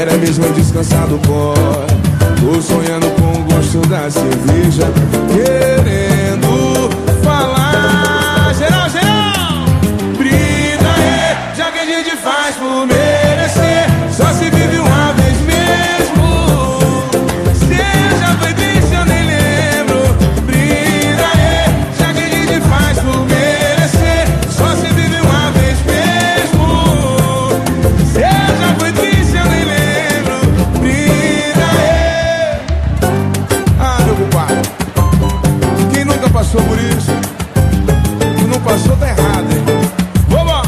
Quero mesmo descansar do pó. Tô sonhando com o gosto da cerveja, querendo falar. Geral, geral! Brida aí, já que a gente faz por merecer. Só se vive uma vez mesmo. Se já foi triste eu nem lembro. Brida aí, já que a gente faz por merecer. Só se vive uma vez mesmo. Se já foi triste eu nem lembro. Brida aí. Ah, meu compadre, quem nunca passou por isso? Quem não passou tá errado, hein? Vamos!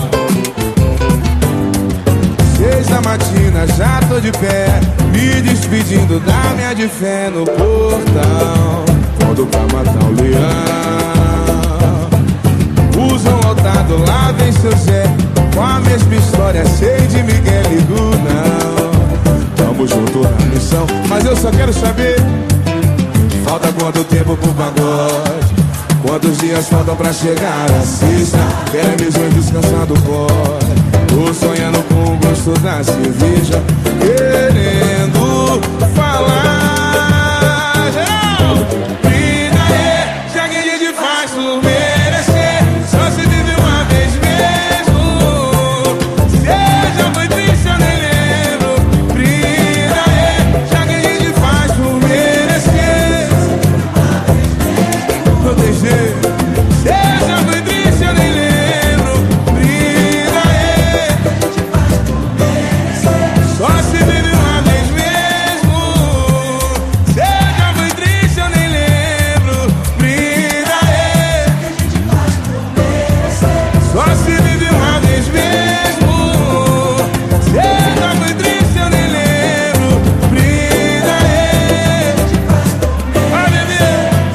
6 da matina, já tô de pé, me despedindo da minha de fé no portão. Quando pra matar o leão, usam lotado, lá vem seu Zé, com a mesma história, sei de Miguel e Gunão. Tamo junto na missão, mas eu só quero saber, falta quanto tempo pro pagode? Quantos dias faltam pra chegar a sexta? Quero mesmo descansar do pó. Tô sonhando com o gosto da cerveja, querendo falar. Geral! Brida aí, já que a gente faz por merecer. Só se vive uma vez mesmo. Se já foi triste eu nem lembro. Brida aí, já que a gente faz por merecer. Não tem jeito. Se já foi triste eu nem lembro. Brida aí, só se vive uma vez mesmo. Se já foi triste eu nem lembro. Brida aí, só se vive uma vez mesmo. Se já foi triste eu nem lembro. Brida aí. Vai, bebê.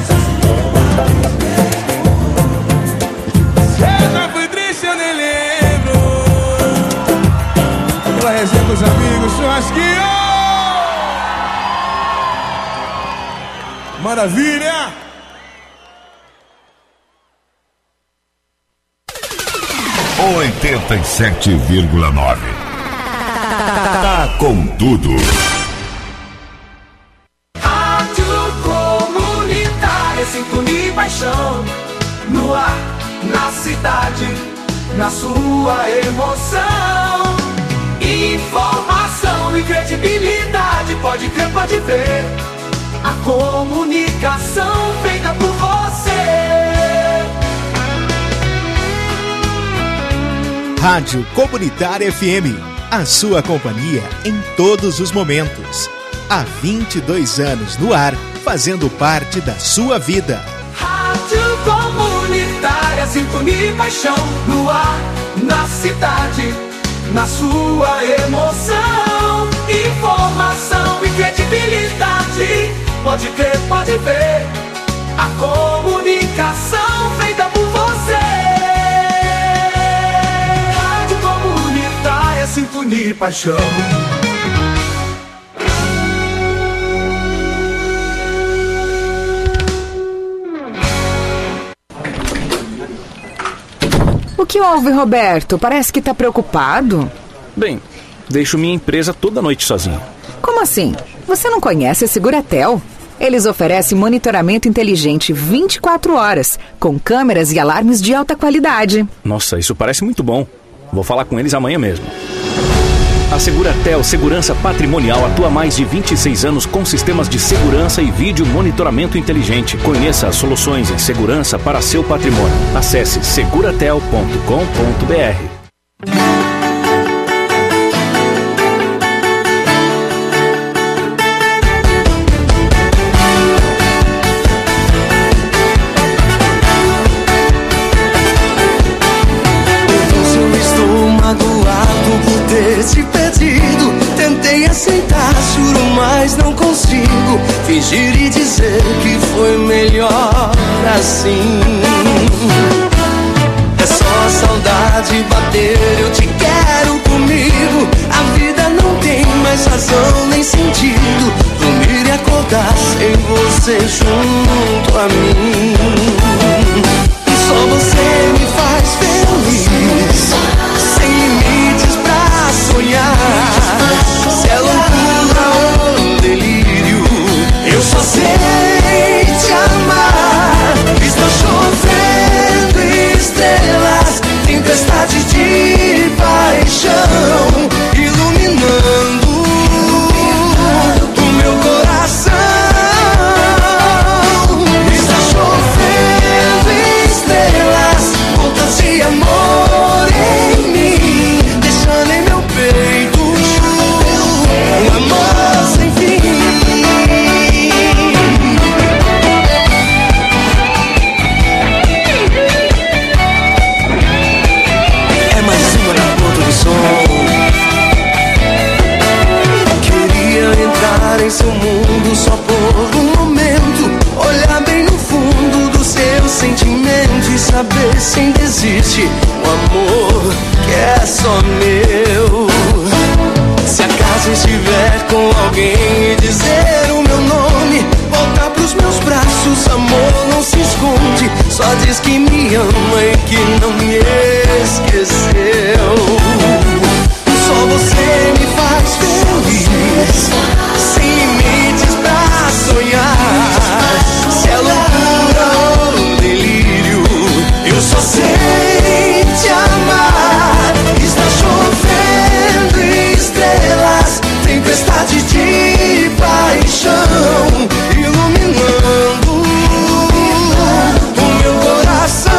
Se já foi triste eu nem lembro. Aquela resenha com os amigos, churrasquinho. Maravilha! O 87,9. Tá com tudo. Rádio Comunitária, sintonia e paixão. No ar, na cidade, na sua emoção. Informação e credibilidade, pode crer, pode ver. A comunicação feita por você. Rádio Comunitária FM, a sua companhia em todos os momentos. Há 22 anos no ar, fazendo parte da sua vida. Rádio Comunitária, sintonia e paixão. No ar, na cidade, na sua emoção. Informação e credibilidade, pode crer, pode ver. A comunicação feita por você. Rádio Comunitária, sintonia e paixão. O que houve, Roberto? Parece que tá preocupado. Bem, deixo minha empresa toda noite sozinho. Como assim? Você não conhece a Seguratel? Eles oferecem monitoramento inteligente 24 horas, com câmeras e alarmes de alta qualidade. Nossa, isso parece muito bom. Vou falar com eles amanhã mesmo. A Seguratel Segurança Patrimonial atua há mais de 26 anos com sistemas de segurança e vídeo monitoramento inteligente. Conheça as soluções em segurança para seu patrimônio. Acesse seguratel.com.br. Te pedido, tentei aceitar, juro, mas não consigo fingir e dizer que foi melhor assim. É só saudade bater, eu te quero comigo. A vida não tem mais razão nem sentido. Dormir e acordar sem você junto a mim. E só você me faz feliz, sem limites pra sonhar. Se é loucura em seu mundo só por um momento. Olhar bem no fundo do seu sentimento e saber se ainda existe um amor que é só meu. Se acaso estiver com alguém e dizer o meu nome, voltar pros meus braços, amor, não se esconde. Só diz que me ama e que não me esqueceu. Só você me faz feliz, sem limites pra sonhar. Se é loucura ou delírio, eu só sei te amar. Está chovendo estrelas, tempestade de paixão, iluminando o meu coração.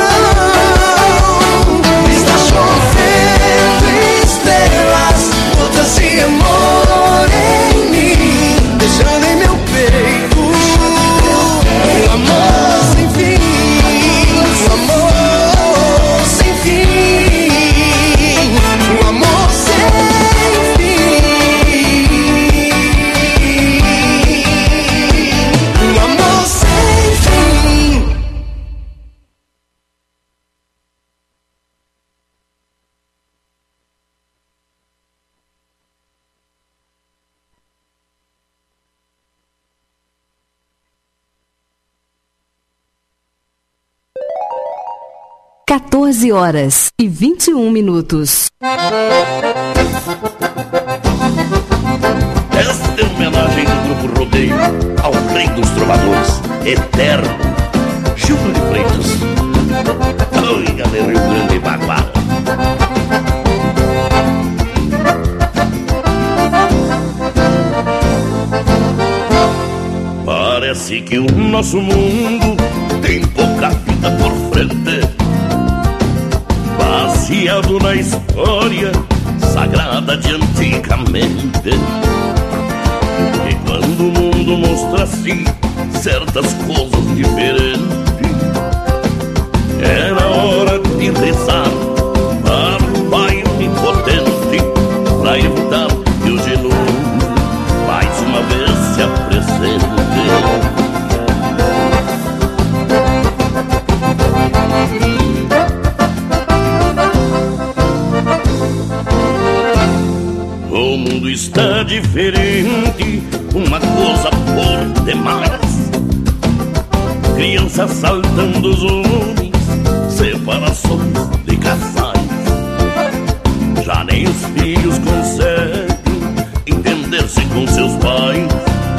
Está chovendo estrelas, gotas de amor em mim, deixando em meu peito um amor sem fim, um amor sem fim, um amor sem fim, um amor sem fim. (14h21). Esta é uma homenagem do Grupo Rodeio ao rei dos trovadores, eterno Gildo de Freitas. Oi, galera, Rio Grande e Baguara. Parece que o nosso mundo tem pouca vida por frente, baseado na história sagrada de antigamente. E quando o mundo mostra assim certas coisas diferentes, era hora de rezar para o Pai Onipotente, pra evitar que o dilúvio mais uma vez se apresente. O mundo está diferente, uma coisa por demais. Crianças saltando os homens, separações de casais. Já nem os filhos conseguem entender-se com seus pais.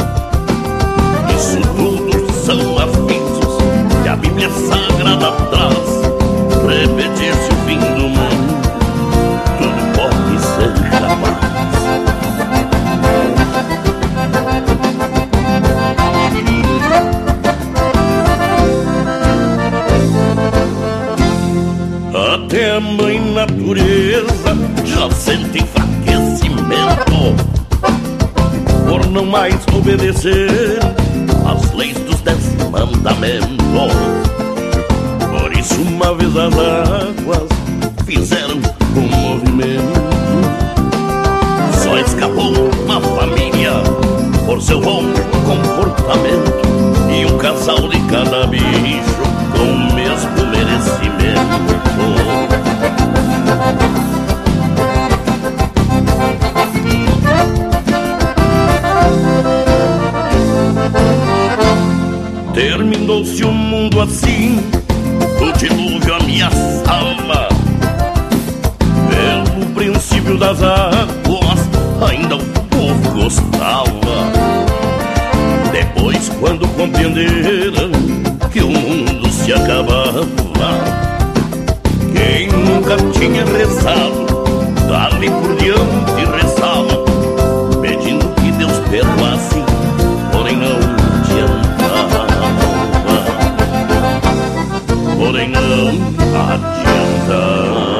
Isso tudo são avisos que a Bíblia Sagrada traz. Repetir-se o fim do mundo, tudo pode ser capaz. Até a mãe natureza já sente enfraquecimento por não mais obedecer às leis dos 10 mandamentos. Por isso uma vez as águas fizeram um movimento. Só escapou uma família por seu bom comportamento e um casal de cada bicho com o mesmo merecimento. Terminou-se o mundo assim, o dilúvio ameaçava. Pelo princípio das águas, ainda o povo gostava. Depois, quando compreenderam que o mundo se acabava, quem nunca tinha rezado, dali por diante rezava, pedindo que Deus perdoasse, porém não adiantava, porém não adiantava.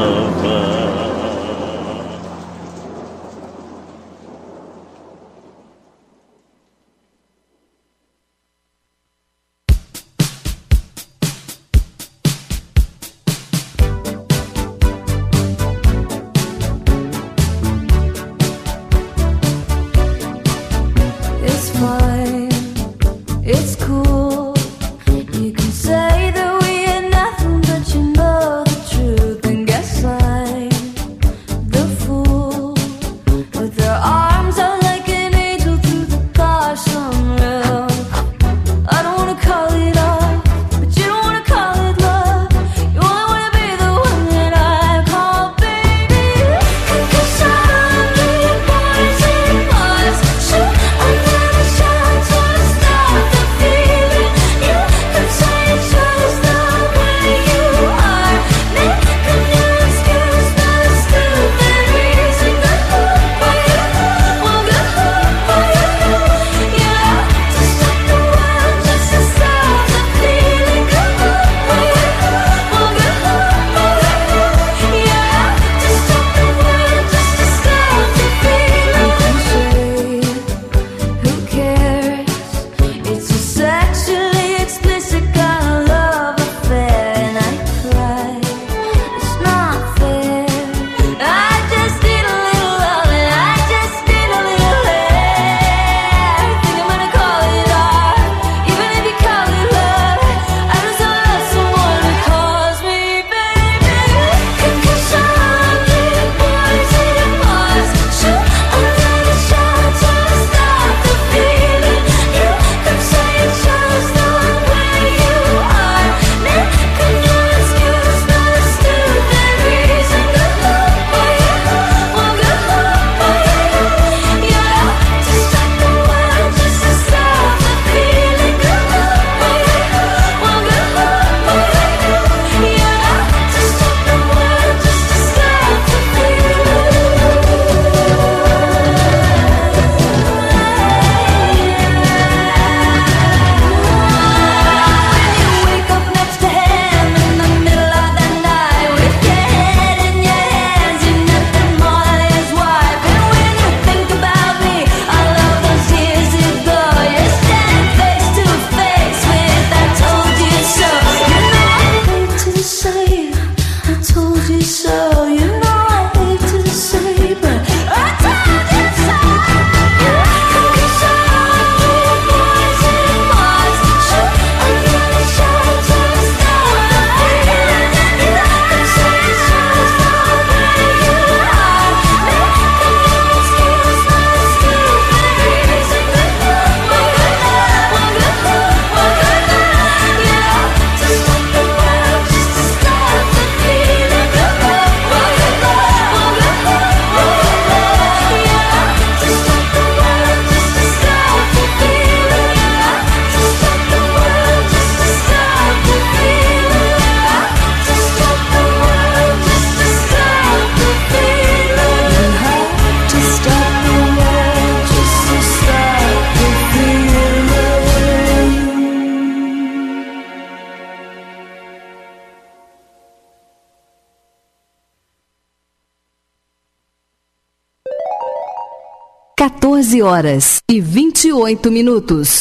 14h28.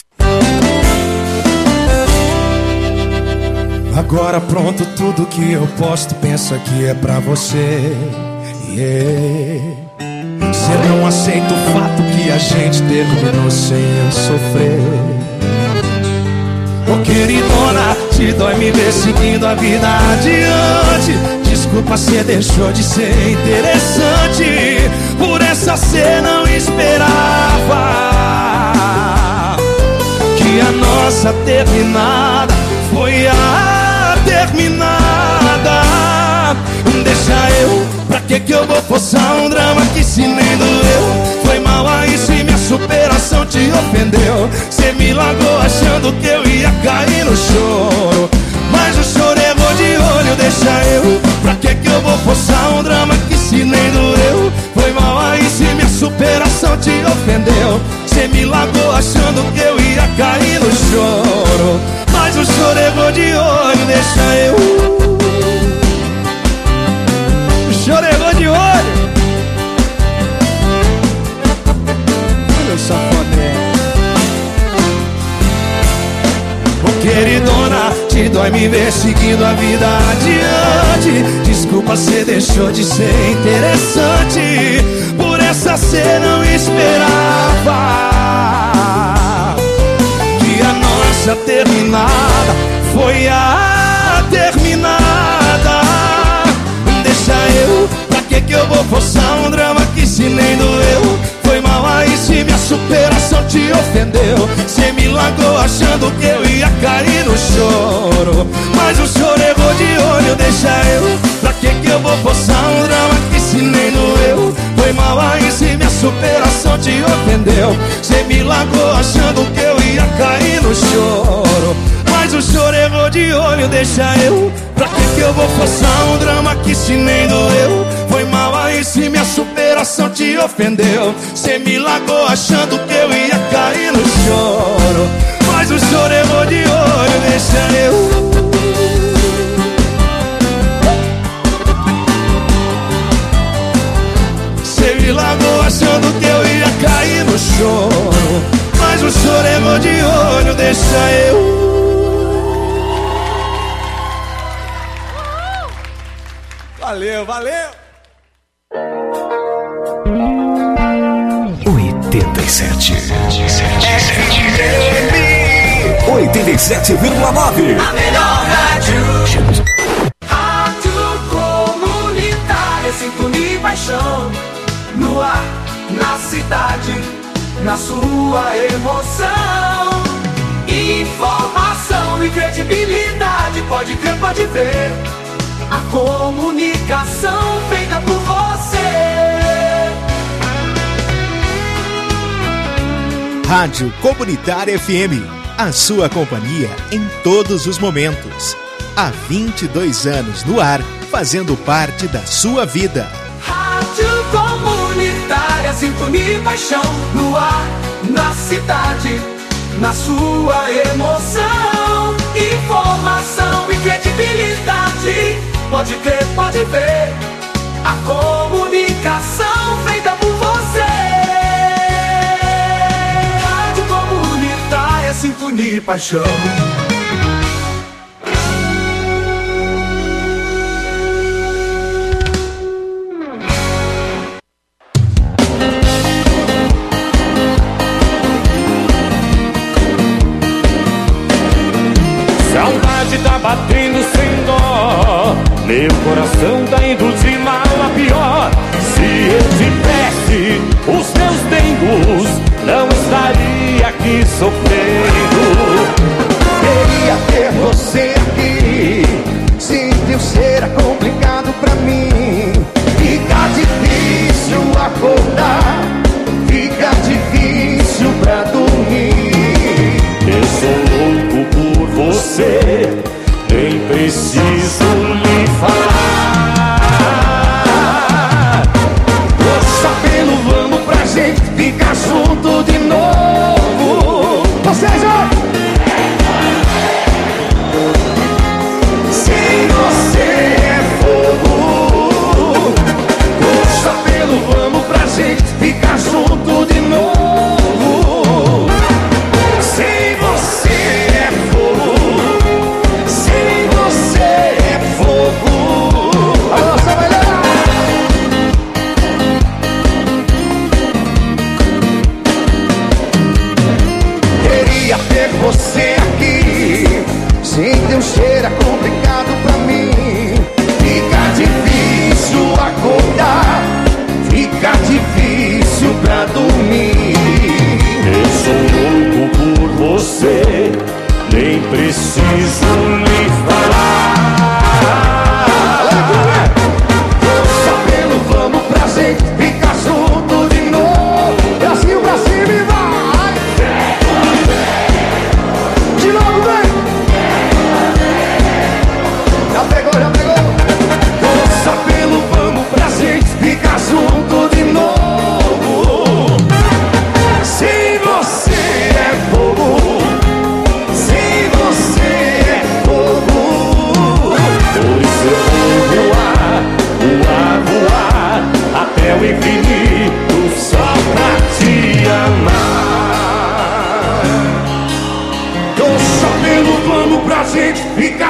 Agora pronto, tudo que eu posto, penso que é pra você. Você não aceita o fato que a gente terminou sem eu sofrer. Ô queridona, te dói me ver seguindo a vida adiante. Desculpa, cê deixou de ser interessante. Por essa cê não esperava que a nossa terminada foi a terminada. Deixa eu, pra que eu vou forçar um drama que se nem doeu? Foi mal a isso e minha superação te ofendeu. Cê me largou achando que eu ia cair no choro, mas o choro errou de olho. Deixa eu, pra que eu vou forçar um drama que se nem doeu? Foi mal a isso e minha superação te ofendeu. Cê me largou achando que eu ia cair no choro, mas o choro errou de olho. Deixa eu, o choro errou de olho. Olha o safadé. Ô queridona, te dói me ver seguindo a vida adiante. Desculpa, cê deixou de ser interessante. Por essa cê não esperava que a nossa terminada foi a terminada. Deixa eu, pra que eu vou forçar um drama que se nem doeu? Foi mal a isso e minha superação te ofendeu. Cê me largou achando que eu ia cair no choro, mas o choro errou de olho. Deixa eu, pra que eu vou forçar um drama que se nem doeu? Foi mal a isso e minha superação te ofendeu. Cê me largou achando que eu ia cair no choro, mas o choro errou de olho. Deixa eu, pra que eu vou forçar um drama que se nem doeu? Foi mal a isso e minha superação te ofendeu. Cê me largou achando que eu ia cair no choro, mas o choro errou de olho. Deixa eu, cê me largou achando que eu ia cair no choro, mas o choro errou de olho. Deixa eu. Valeu, valeu! 87. 87,9. A melhor rádio. Rádio comunitária, sintonia e paixão. No ar, na cidade, na sua emoção. Informação e credibilidade, pode crer, pode ver. A comunicação feita por você. Rádio Comunitária FM, a sua companhia em todos os momentos. Há 22 anos no ar, fazendo parte da sua vida. Rádio Comunitária, sintonia e paixão. No ar, na cidade, na sua emoção. Informação e credibilidade, pode crer, pode ver. A comunicação feita por você. Rádio Comunitária, sintonia e paixão. Saudade tá batendo sem dó, meu coração tá indo de mal a pior. Se eu tivesse os meus dengos, não estaria aqui sofrendo. Queria ter você aqui, sem teu ser é complicado pra mim. Fica difícil acordar, fica difícil pra dormir. Eu sou louco por você, nem preciso lhe falar. Poxa, pelo vamos pra gente ficar junto de novo. Vocês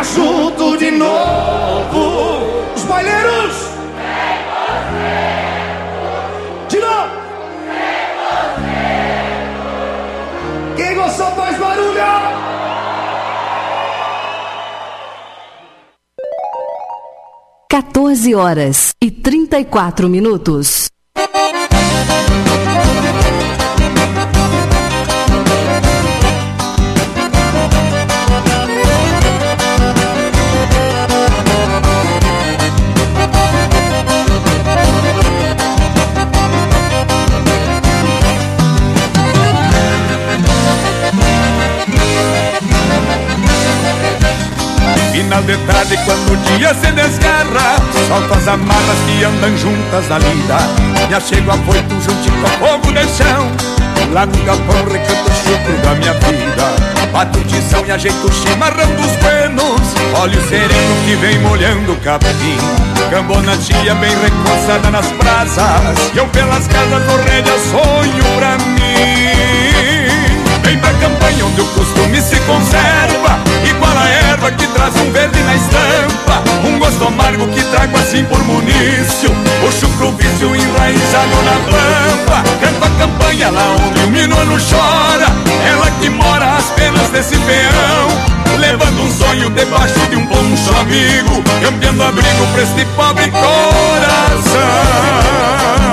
junto de novo. Os baileiros. De novo. Quem gostou faz barulho. 14h34. Final de tarde quando o dia se desgarra, solto as amarras que andam juntas na lida. Me achego afoito juntinho ao fogo de chão, lá no galpão recanto o chucro da minha vida. Bato tição e ajeito o chimarrão dos buenos, olho sereno que vem molhando o capim. Cambona tia bem recoçada nas brasas, e eu pelas casas do rédea sonho pra mim. Vem pra campanha onde o costume se conserva, igual a erva que traz um verde na estampa, um gosto amargo que trago assim por munício, o chucro vício enraizado na pampa. Canto a campanha lá onde o minuano chora, ela que mora às penas desse peão, levando um sonho debaixo de um poncho amigo, cambiando abrigo pra este pobre coração.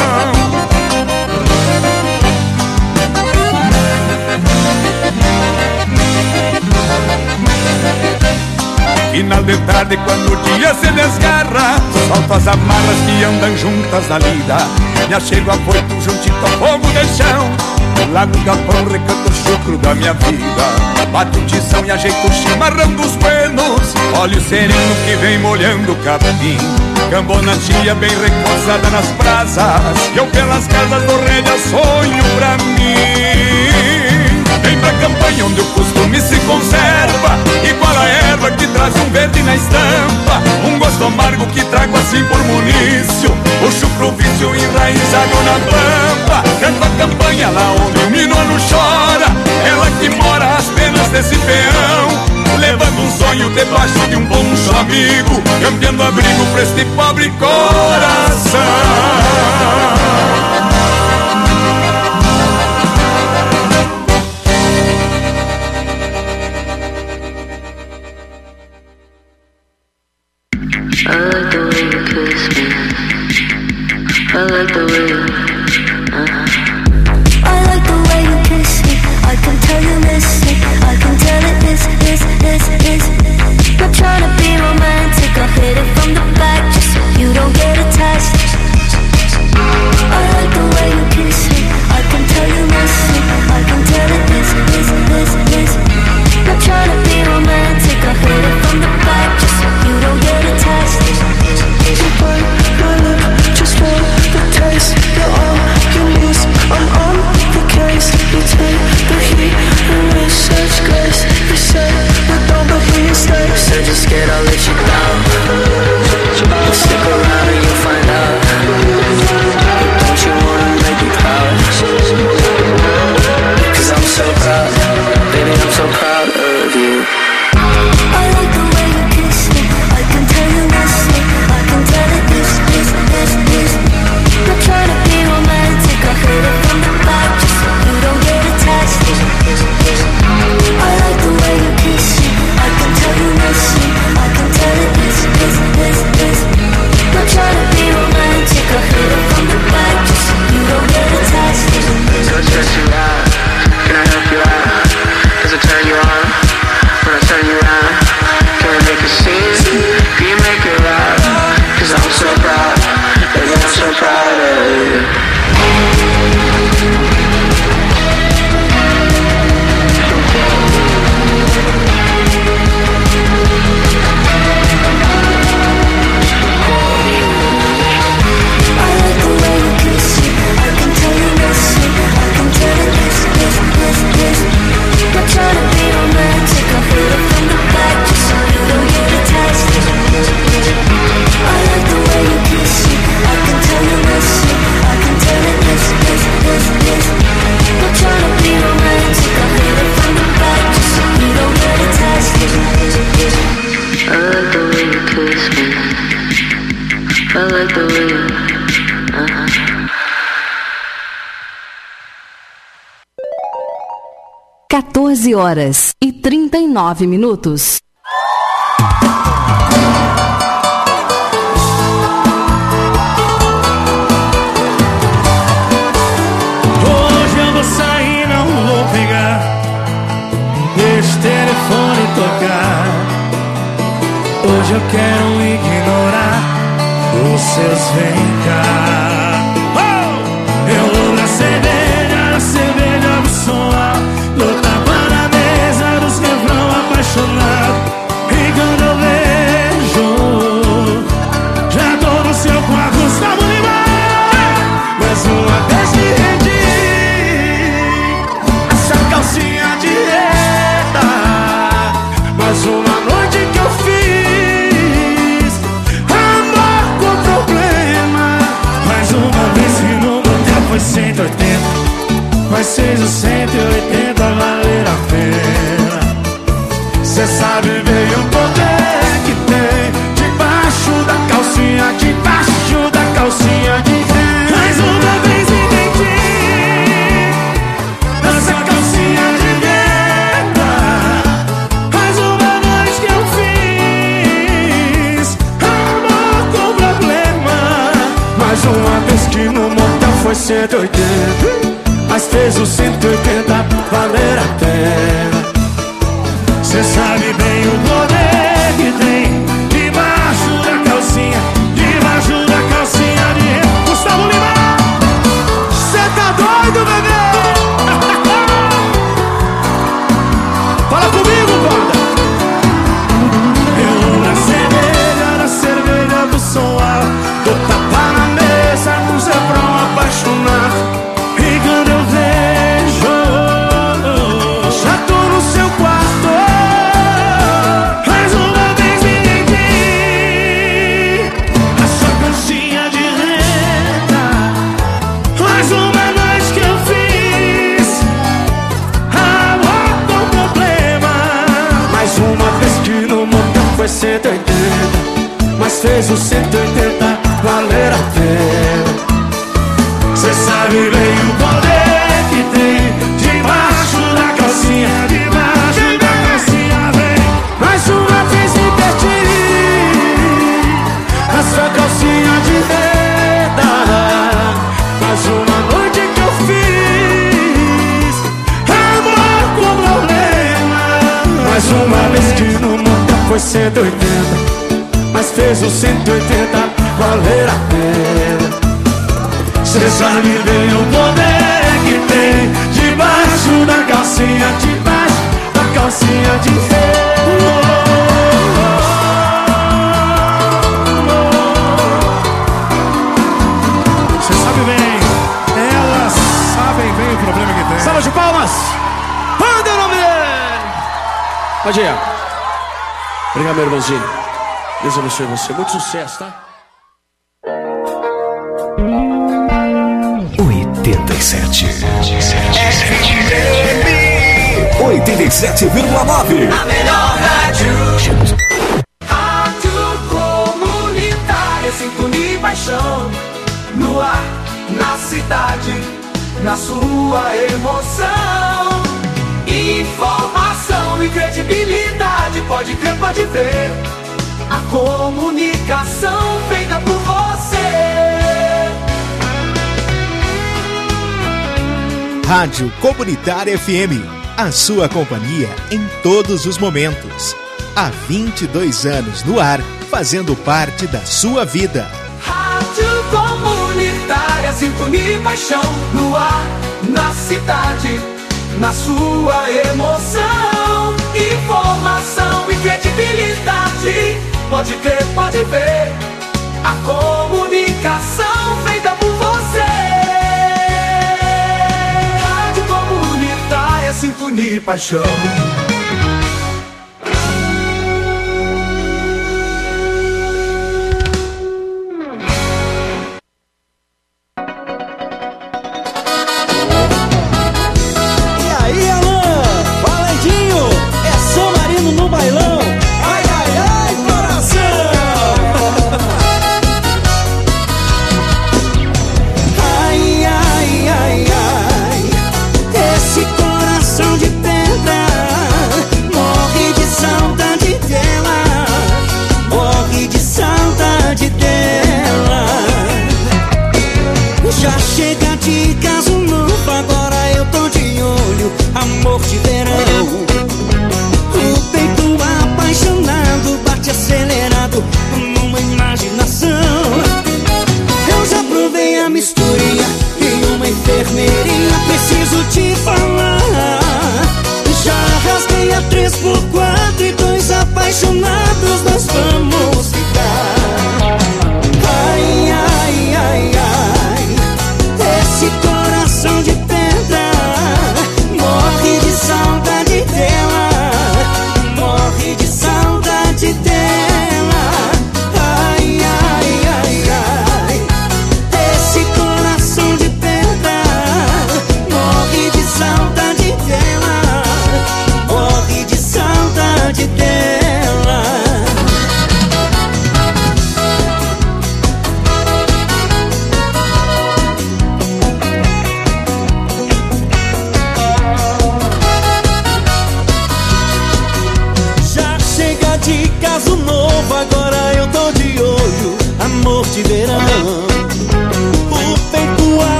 Final de tarde quando o dia se desgarra, solto as amarras que andam juntas na lida. Me achego afoito juntinho ao fogo de chão, lá no galpão recanto o chucro da minha vida. Bato tição e ajeito o chimarrão dos buenos, olho sereno que vem molhando o capim. Cambona tia bem recoçada nas brasas, e eu pelas casas do rédea sonho pra mim. Vem pra campanha onde o costume se conserva, igual a erva que traz um verde na estampa, um gosto amargo que trago assim por munício, o chucro vício enraizado na pampa. Canto a campanha lá onde o minuano chora, ela que mora às penas desse peão, levando um sonho debaixo de um poncho amigo, cambiando abrigo pra este pobre coração. I like the way you kiss me. I like the way you, I like the way you kiss me. I can tell you miss it. I can tell it is. Not trying to be romantic, I'll hit it from the back just so you don't get attached. 14h39. Hoje eu vou sair, não vou pegar. Deixa o telefone tocar. Hoje eu quero ignorar os seus vem cá. Eu vou na cerveja do som alto, dou tapa na mesa dos refrão apaixonado. E quando eu vejo, já tô no seu quarto, Gustavo Lima. Mais uma vez me rendi, essa calcinha de reta. Mais uma noite que eu fiz amor com problema. Mais uma vez que no motel foi 180, mas fez os 180 valer a pena. Cê sabe bem o poder que tem debaixo da calcinha, debaixo da calcinha de renda. Mais uma vez entendi, nessa calcinha de renda. Mais uma noite que eu fiz amor com problema. Mais uma vez que no motel foi 180, mas fez os 180 valer a pena. Cê sabe bem o poder que tem debaixo da calcinha, debaixo da calcinha de renda. Gustavo Lima, cê tá doido, bebê? Fala comigo, banda. Eu vou na cerveja do som alto, dou tapa na mesa com refrão apaixonado. E quando eu vejo, já tô no seu quarto. Mais uma vez me entendi, a sua calcinha de renda. Mais uma noite que eu fiz amor com problema. Mais uma vez que no motel foi 180, mas fez os 180 valer a pena. Cê sabe bem o poder que tem debaixo da calcinha, debaixo da calcinha, vem. Mais uma vez me perdi, a sua calcinha de renda. Mais uma noite que eu fiz amor com problema. Mais uma vez que no motel foi 180, mas fez os 180 valer a pena. Cê sabe bem o poder que tem debaixo da calcinha, debaixo da calcinha de renda. Cê sabe bem, elas sabem bem o problema que tem. Salva de palmas! Manda o nome dele! Pode ir. Obrigado, meu irmãozinho. Deus abençoe você. Muito sucesso, tá? 87. 87,9. A melhor rádio. Rádio comunitária, sintonia e paixão. No ar, na cidade, na sua emoção. Informação e credibilidade, pode crer, pode ver. A comunicação feita por você. Rádio Comunitária FM, a sua companhia em todos os momentos. Há 22 anos no ar, fazendo parte da sua vida. Rádio Comunitária, sintonia e paixão. No ar, na cidade, na sua emoção. Informação e credibilidade, pode crer, pode ver. A comunicação feita por você. Rádio Comunitária, sintonia e paixão. Esse coração de pedra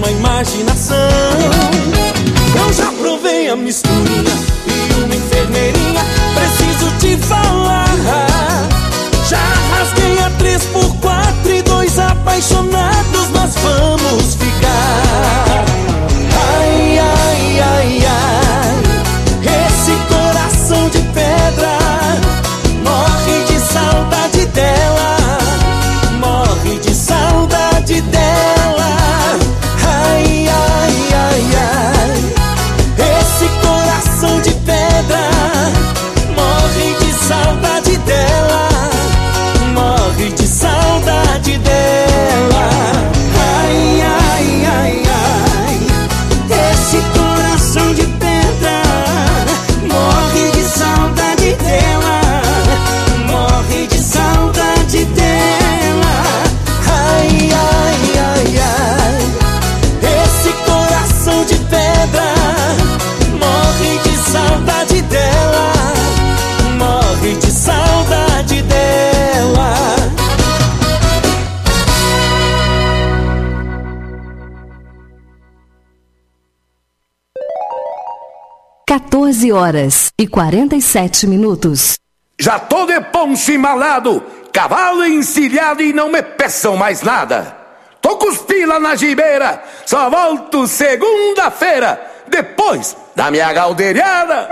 uma imaginação. Eu já provei a misturinha e uma enfermeirinha, preciso te falar. Já rasguei a 3x4 e 2 apaixonados nós vamos ficar. Ai, ai, ai, ai, esse coração de pedra morre de saudade dela, morre de saudade dela. Ai, ai, ai, ai, esse coração de pedra morre de saudade dela, morre de saudade dela. Ai, ai, ai, ai, esse coração de pedra morre de saudade dela, morre de saudade dela. Ai, ai, ai, ai, esse coração de pedra morre de saudade dela, morre de saudade dela. 14h47. Já tô de poncho embalado, cavalo encilhado e não me peçam mais nada. Tô com os pila na gibeira, só volto segunda-feira, depois da minha galdeirada.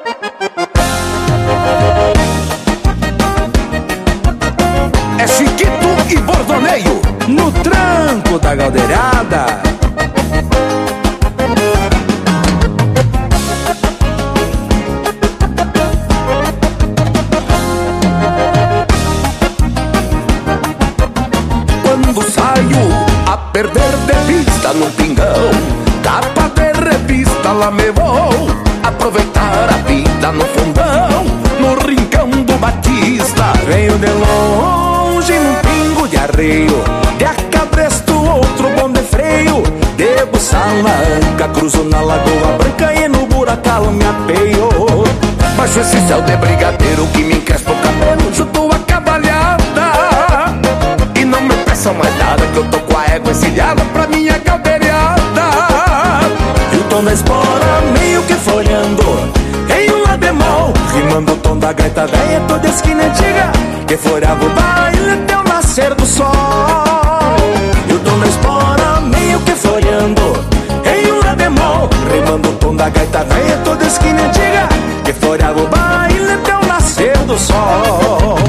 É chiquito e bordoneio no tranco da galdeirada. Quando saio a perder de vista no pingão, capa de revista lá me vou aproveitar a vida no fundão, no rincão do Batista. Venho de longe num pingo de arreio, de acabresto outro bom de freio, devo Salamanca, cruzo na Lagoa Branca e no Buracalo me apeio. Baixo esse céu de brigadeiro que me encrespa o cabelo junto a cavalhada, e não me peçam mais nada que eu tô com a égua encilhada pra minha caldeirada. Eu tô na espora meio que folhando em um lá bemol, rimando o tom da gaita velha toda esquina antiga, que floreava o baile até o nascer do sol. Eu tô na espora meio que floreando em um lá bemol, rimando o tom da gaita velha toda esquina antiga, que floreava o baile até o nascer do sol.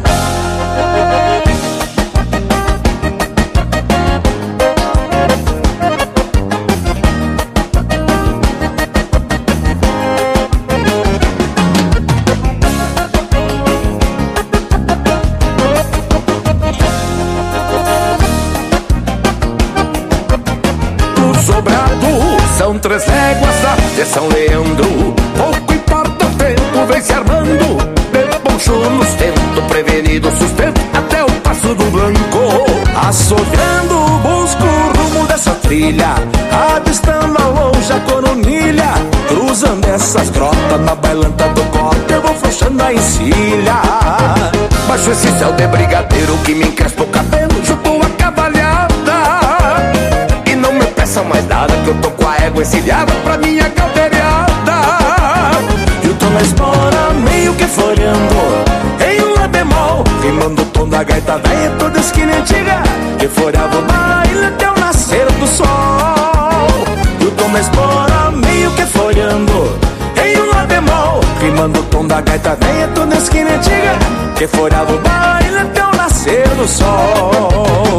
São 3 léguas de São Leandro, pouco importa o tempo, vem se armando, de poncho nos tento, prevenido sustento, até o passo do Blanco. Assoviando, busco o rumo dessa trilha, avistando ao longe a coronilha, cruzando essas grotas na bailanta do corte, eu vou frouxando a encilha. Baixo esse céu de brigadeiro que me encrespa o cabelo junto a cavalhada, e não me peçam mais nada que eu tô com a égua encilhada pra minha caldeirada. Eu tô na espora meio que floreando em um lá bemol, rimando o tom da gaita velha toda esquina antiga, que floreava o baile até o nascer do sol. Eu tô na espora meio que floreando em um lá bemol, rimando o tom da gaita velha toda esquina antiga, que floreava o baile até o nascer do sol.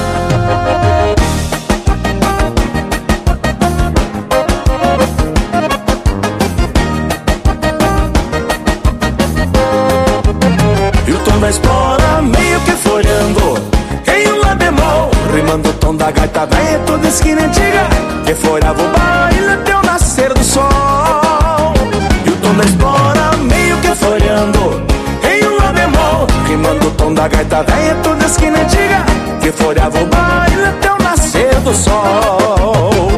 Na espora meio que folhando em um lá bemol, rimando o tom da gaita velha toda esquina antiga, que floreava o baile até o nascer do sol. E o tom da espora meio que folhando em um lá bemol, rimando o tom da gaita velha toda esquina antiga, que floreava o baile até o nascer do sol.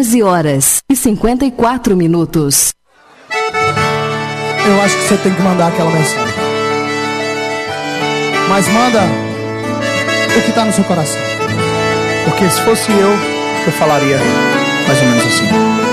13h54. Eu acho que você tem que mandar aquela mensagem. Mas manda o que tá no seu coração. Porque se fosse eu falaria mais ou menos assim.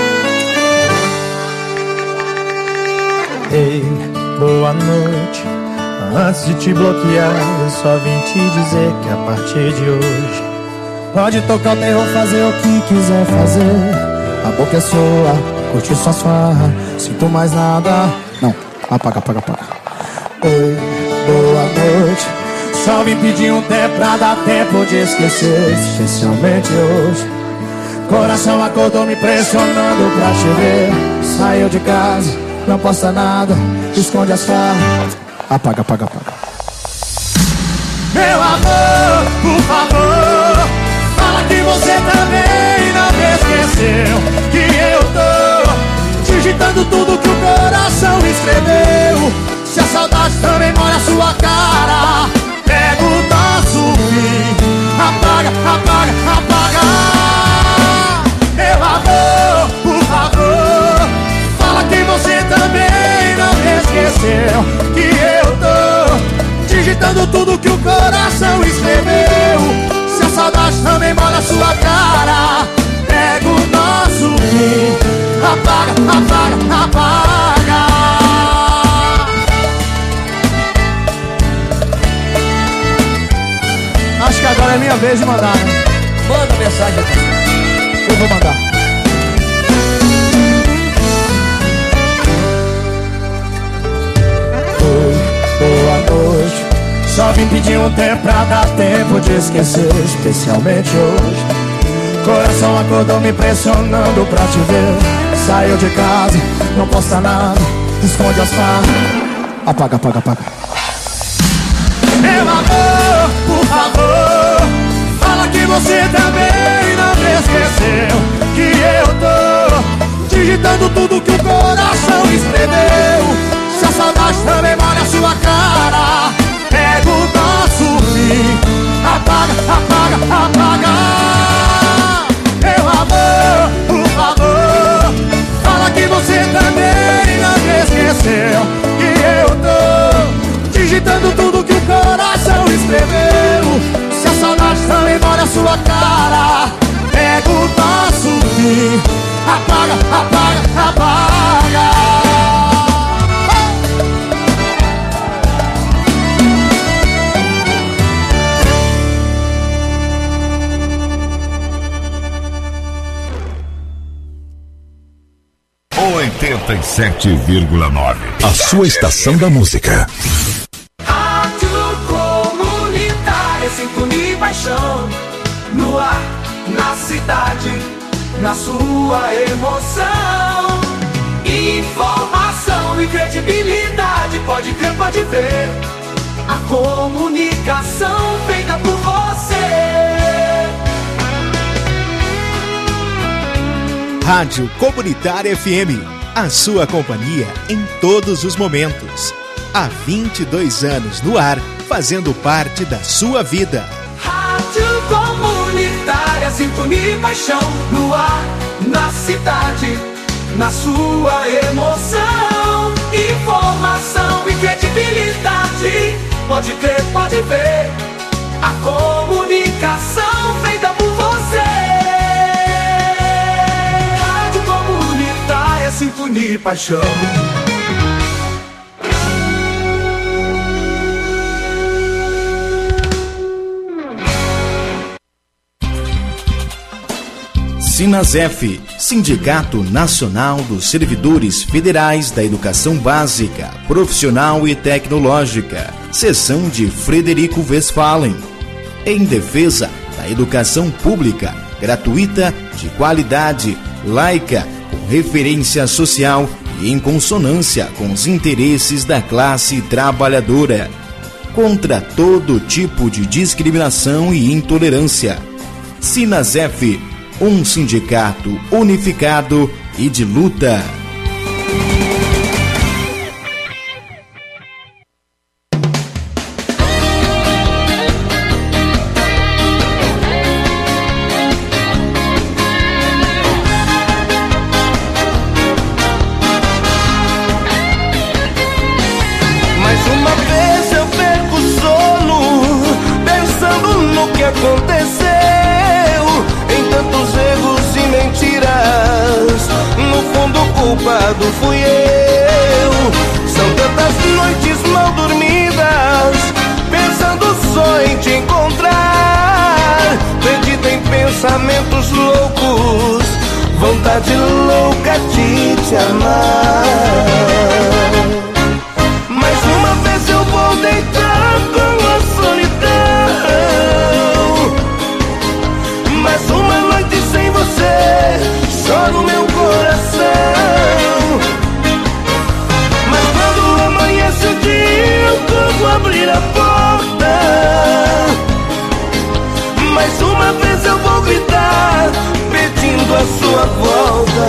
Ei, boa noite. Antes de te bloquear, eu só vim te dizer que a partir de hoje pode tocar o terror, fazer o que quiser fazer. A boca é sua, curtir suas farras, sinto mais nada. Não, apaga. Oi, boa noite. Só vim pedir um tempo pra dar tempo de esquecer, especialmente hoje. Coração acordou me pressionando pra te ver. Saiu de casa, não posta nada, esconde as farras. Apaga. Meu amor, por favor, fala que você também não me esqueceu. Que eu tô digitando tudo que o coração escreveu. Se a saudade também molha a sua cara, pega o nosso fim. Apaga. Meu amor, por favor, fala que você também não me esqueceu. Que eu tô digitando tudo que o coração escreveu. Se a saudade também molha a sua cara, pega o nosso fim. Apaga. Acho que agora é minha vez de mandar, né? Manda mensagem aqui. Eu vou mandar. Oi, boa noite. Só vim pedir um tempo pra dar tempo de esquecer, especialmente hoje. Coração acordou me pressionando pra te ver. Saiu de casa, não posta nada, esconde as farras. Apaga. Meu amor, por favor, fala que você também não me esqueceu. Que eu tô digitando tudo que o coração escreveu. Se a saudade também molha a sua cara, pega o nosso fim. Apaga. Meu amor, por favor, fala que você também não me esqueceu. Que eu tô digitando tudo que o coração escreveu. Se a saudade também molha a sua cara, pega o nosso fim. Apaga. O 87,9. A sua estação da música. Rádio Comunitária, sintonia e paixão. No ar, na cidade, na sua emoção. Informação e credibilidade, pode crer, pode ver. A comunicação feita por você. Rádio Comunitária FM, a sua companhia em todos os momentos. Há 22 anos no ar, fazendo parte da sua vida. Rádio Comunitária, sintonia e paixão. No ar, na cidade, na sua emoção. Informação e credibilidade, pode crer, pode ver. A comunicação feita por você. Rádio Comunitária, sintonia e paixão. Sinasef, Sindicato Nacional dos Servidores Federais da Educação Básica, Profissional e Tecnológica, seção de Frederico Westphalen, em defesa da educação pública, gratuita, de qualidade, laica, com referência social e em consonância com os interesses da classe trabalhadora, contra todo tipo de discriminação e intolerância. Sinasef, um sindicato unificado e de luta. culpado fui eu. São tantas noites mal dormidas, pensando só em te encontrar, perdido em pensamentos loucos, vontade louca de te amar. Mais uma vez eu vou deitar com a solidão, mais uma noite sem você, só no meu coração. Mas quando amanhece o dia eu vou abrir a porta, mais uma vez eu vou gritar, pedindo a sua volta.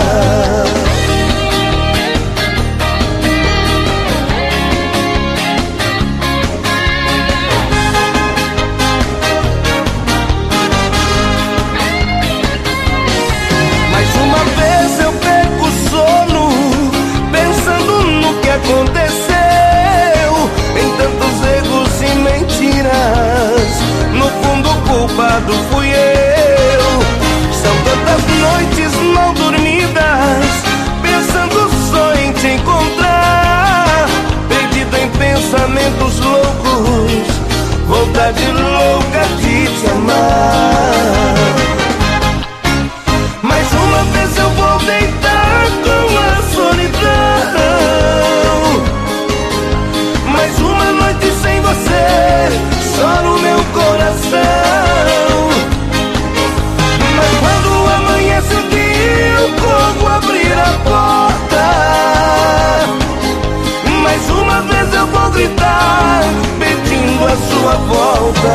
Mais uma vez eu perco o sono, pensando no que aconteceu, em tantos erros e mentiras, no fundo o culpado fui eu. São tantas noites mal dormidas, pensando só em te encontrar, perdido em pensamentos loucos, vontade louca de te amar. Mais uma vez eu vou deitar com a solidão, mais uma noite sem você, só no meu coração. Mas quando amanhece o dia eu corro abrir a porta, mais uma vez eu vou gritar, pedindo a sua volta.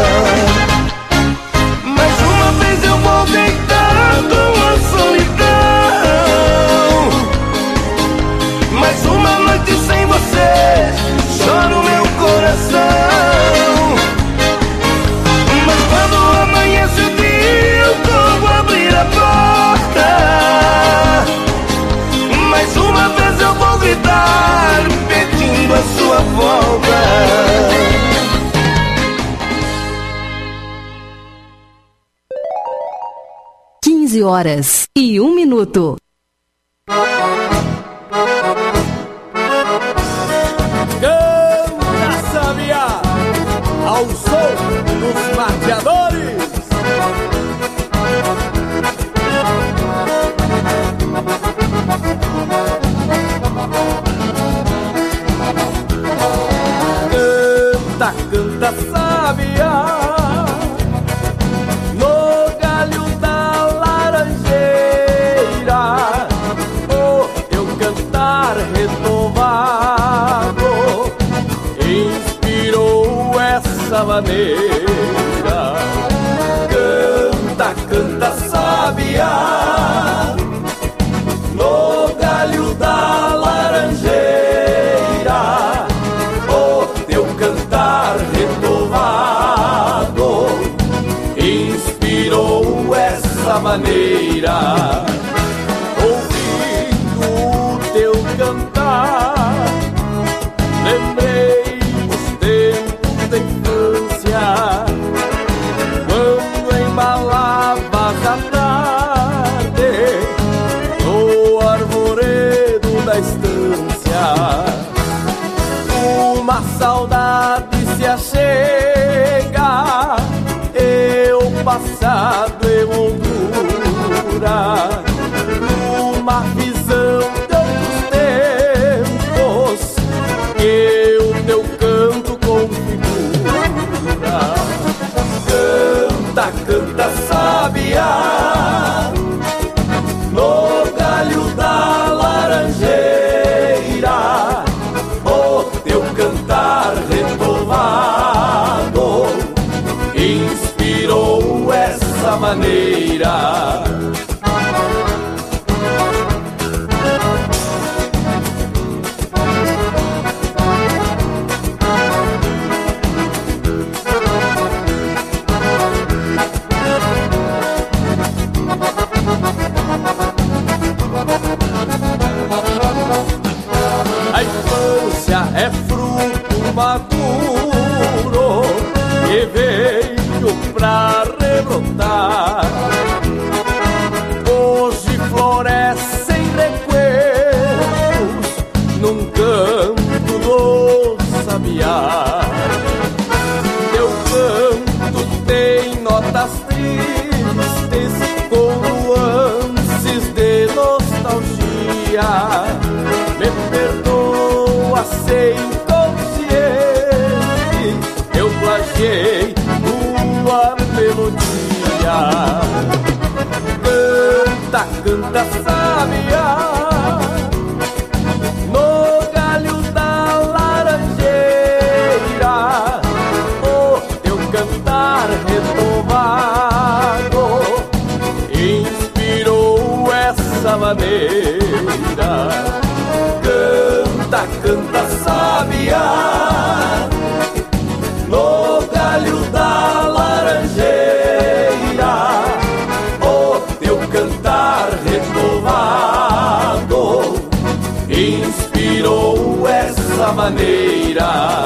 Mais uma vez eu vou deitar com a solidão, mais uma noite sem você, só no meu coração. Mas quando amanhece o dia eu vou abrir a porta, mais uma vez eu vou gritar, pedindo a sua volta. 15h01. Canta, sabiá, ao som dos mateadores. Canta, canta, sabiá, no galho da laranjeira, o teu cantar renovado inspirou essa maneira. Canta, canta, sabiá, no galho da laranjeira, o teu cantar renovado inspirou essa maneira. Ouvindo o teu cantar, lembrei os tempos da infância, quando embalavas a tarde no arvoredo da estância. Uma saudade se achega, e o passado emoldura uma visão de outros tempos que o teu canto configura. Canta, canta, sabiá, no galho da laranjeira, o teu cantar renovado inspirou essa maneira. A infância é fruto maduro que veio pra rebrotar. Hoje floresce em recuerdos Teu canto tem notas tristes com nuances de nostalgia. Me perdoa sem consciente, eu plagiei tua melodia. Canta, canta, sabia, no galho da laranjeira, o teu cantar renovado inspirou essa maneira. Canta, canta, sabia, no galho da laranjeira, o teu cantar renovado inspirou essa maneira.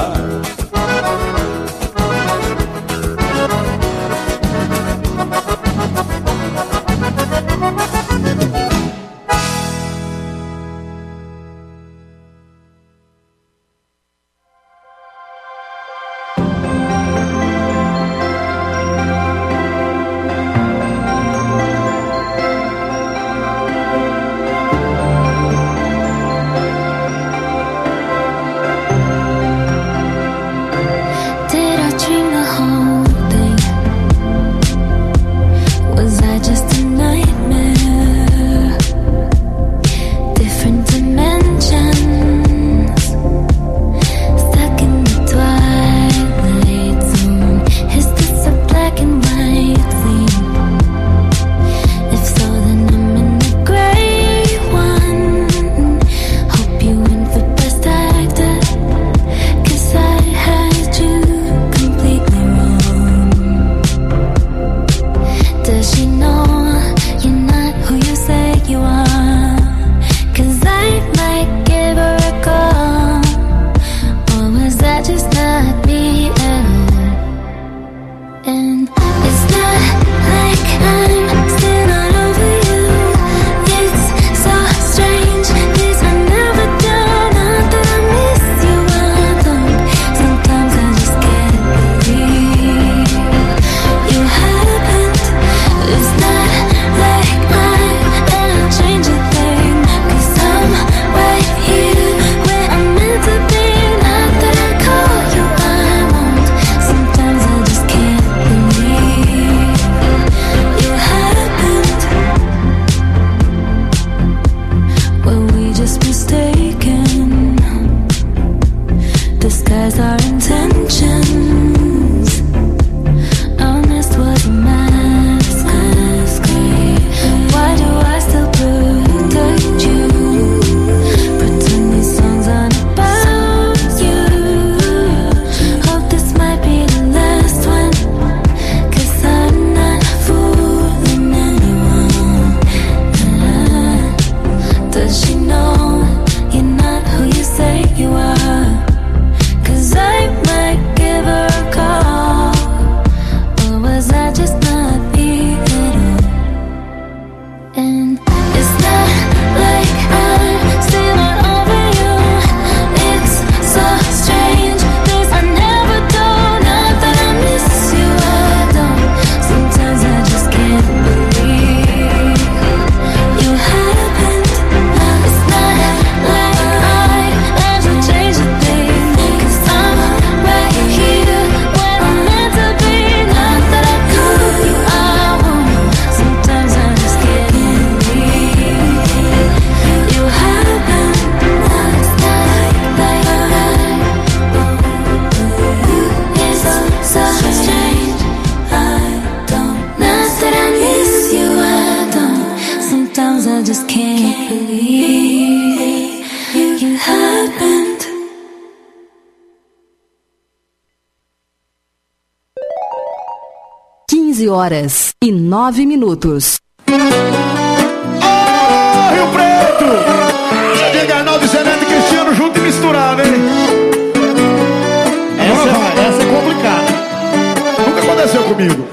just can't believe you happened. (15h09). Rio Preto! Diego Arnaldo, Zeneto e Cristiano junto e misturado, hein? Essa é complicada. Nunca aconteceu comigo.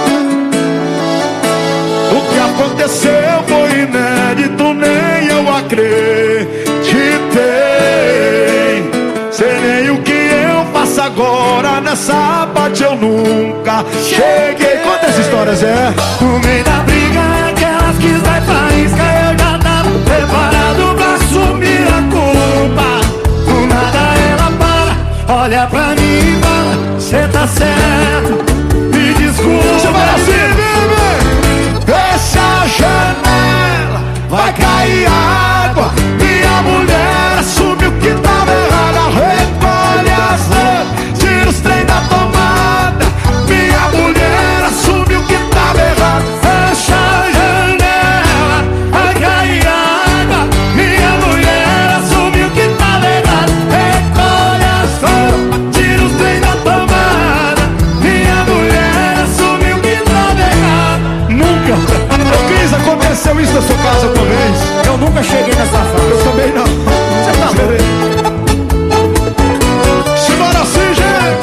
O que aconteceu foi inédito, nem eu acreditei. Sei nem o que eu faço agora nessa parte eu nunca cheguei. Conta essa história, Zé. No meio da briga, aquelas que sai faísca, eu já tava preparado pra assumir a culpa. Do nada ela para, olha pra mim e fala: cê tá certo, me desculpa. Você vai assim, bebê. Fecha a janela, vai cair água. Minha mulher assume o que tava errado. Recolhe as roupas, tira os trem da tomada. Minha mulher assume o que tava errado. Fecha a janela, vai cair água. Minha mulher assume o que tava errado. Recolhe as roupas, tira os trem da tomada. Minha mulher assume o que tava errado. Nunca. Ô Cris, aconteceu isso na sua casa uma vez? Eu nunca cheguei nessa fase. Eu também não. Você tá louco? Simbora assim, gente.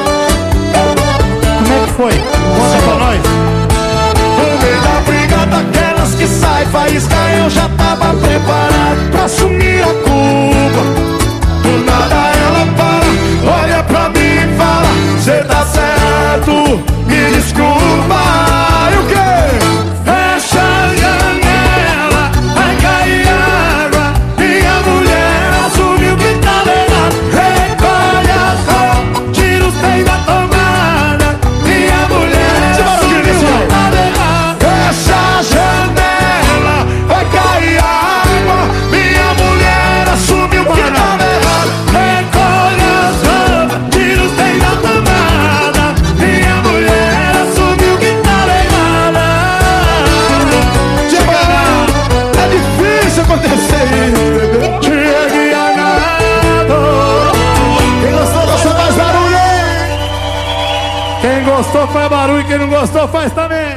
Como é que foi? Conta pra nós. No meio da briga daquelas que sai faísca, eu já tava preparado pra assumir a culpa. Do nada ela para, olha pra mim e fala: cê tá certo, me desculpa. E o quê? Fecha a janela, vai cair água. Minha mulher assume o que tava errado. Recolhe as roupas, tira os trem da tomada. Minha mulher assume o que tava errado. Fecha a janela, vai cair água. Minha mulher assume o que tava errado. Recolhe as roupas, tira os trem da tomada. Minha mulher assume o que tava errado. É difícil acontecer isso, bebê. Chegue ganhado. Quem gostou, gostou, faz barulho. Quem gostou faz barulho, quem não gostou faz também.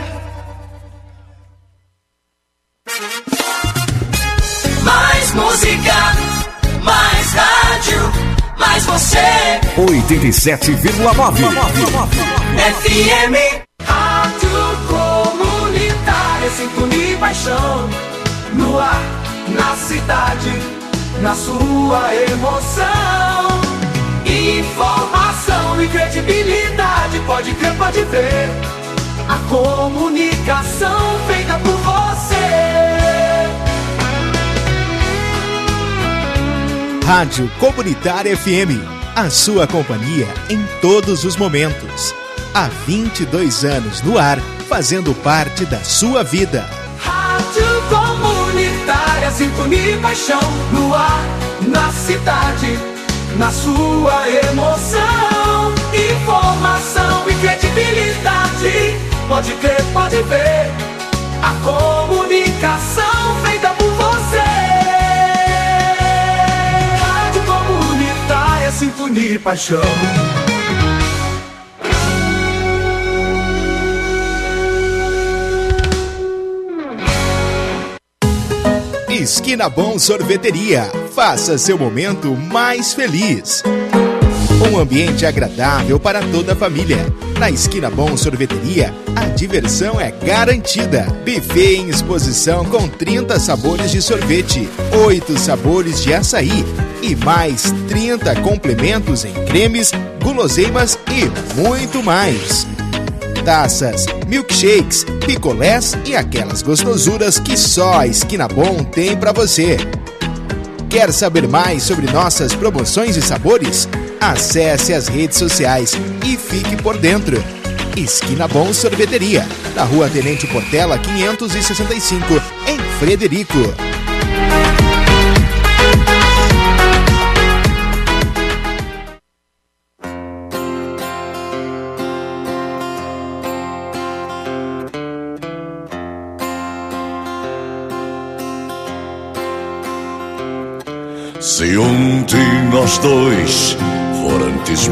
Mais música, mais rádio, mais você. 87,9. FM. Rádio Comunitária, sintonia e paixão. No ar, na cidade, na sua emoção. Informação e credibilidade, pode crer, pode ver. A comunicação feita por você. Rádio Comunitária FM, a sua companhia em todos os momentos. Há 22 anos no ar, fazendo parte da sua vida. Rádio Comunitária, sintonia e paixão. No ar, na cidade, na sua emoção. Informação e credibilidade, pode crer, pode ver. A comunicação feita por você. Rádio Comunitária, sintonia e paixão. Esquina Bom Sorveteria. Faça seu momento mais feliz. Um ambiente agradável para toda a família. Na Esquina Bom Sorveteria, a diversão é garantida. Buffet em exposição com 30 sabores de sorvete, 8 sabores de açaí e mais 30 complementos em cremes, guloseimas e muito mais. Taças, milkshakes, picolés e aquelas gostosuras que só a Esquina Bom tem para você. Quer saber mais sobre nossas promoções e sabores? Acesse as redes sociais e fique por dentro. Esquina Bom Sorveteria, na Rua Tenente Portela 565, em Frederico. Se ontem nós dois